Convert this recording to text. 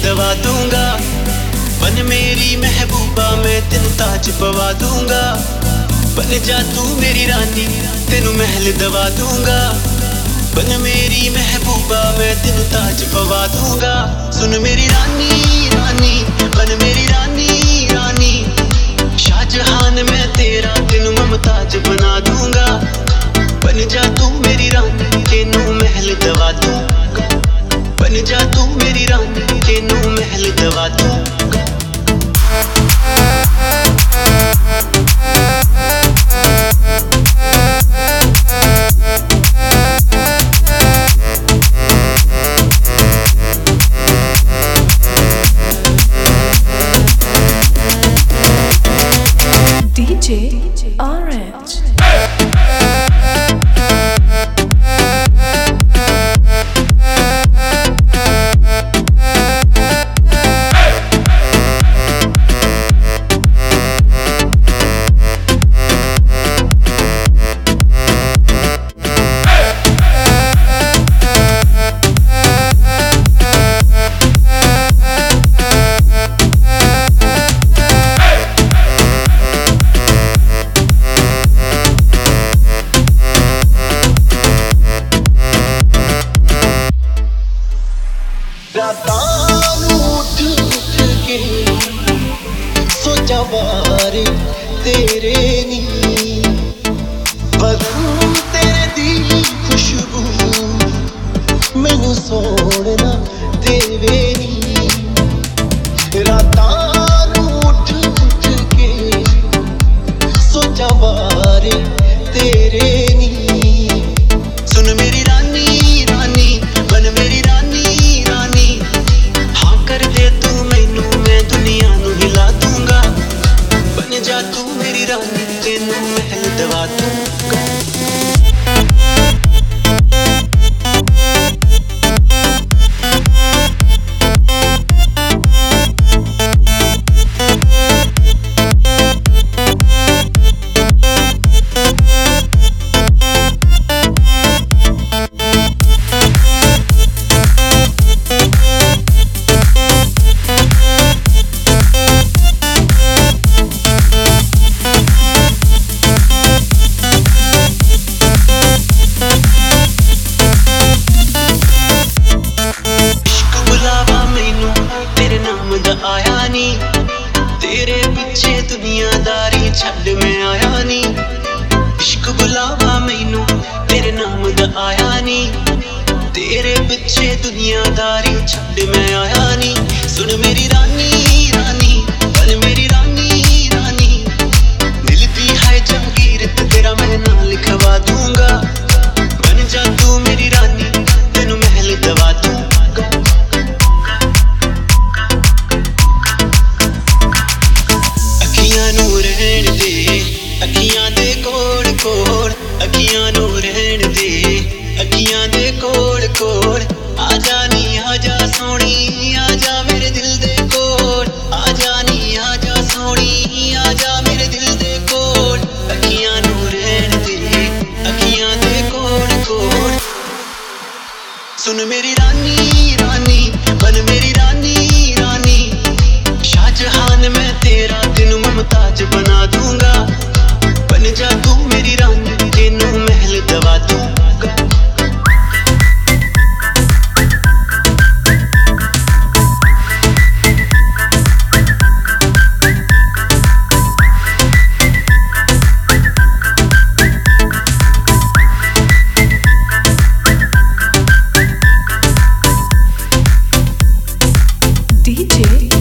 दवा दूंगा। बन मेरी महबूबा मैं तेनू ताज पवा दूंगा। बन जा तू मेरी रानी तेनू महल दवा दूंगा। बन मेरी महबूबा मैं तेनू ताज पवा दूंगा। सुन मेरी रानी रानी बन मेरी रानी रानी। शाहजहान मैं तेरा तेनू मुमताज बना दूंगा। बन जा तू मेरी रानी तेनू महल दवा दूंगा। बन जा तू मेरी रानी तेनू महल दवा दूंगा। DJ Orange. सोचा बारे तेरे नी बदू तेरे दी खुशबू मैनू सोना देवे नी। रातां नू उठ उठ के सोचा बारे तेरे नी। सुन मेरी रानी रानी बन मेरी रानी रानी। हाँ कर दे तू मैनू मैं दुनिया नू हिला दूंगा। बन जा तू मेरी रानी तेनू महल दवा दूंगा। आया नी तेरे पीछे दुनियादारी छड्ड मैं आया नी। इश्क बुलावा मैनू तेरे नाम दा आया नी। तेरे पीछे दुनियादारी छड्ड मैं आया नी। सुन मेरी रानी रानी बन मेरी रानी रानी। मिलती है जागीर तेरा मैं नाम लिखवा दूंगा। बन जा तू मेरी रानी तेनू महल दवा दूंगा। अखियां दे कोड़ कोड़ अखियां नू रहन दे। अखियां दे कोड़ कोड़ आजा नी आजा सोनी आजा मेरे दिल दे कोड़। आजा नी आजा सोनी आजा मेरे दिल दे कोड़। अखियां नू रहन दे अखियां दे कोड़ कोड़। सुन मेरी रानी रानी बन मेरी रानी रानी। शाहजहान मैं तेरा तेनू मुमताज बना दूंगा। बन जा तू मेरी रानी तेनू महल दवा दूंगा। DJ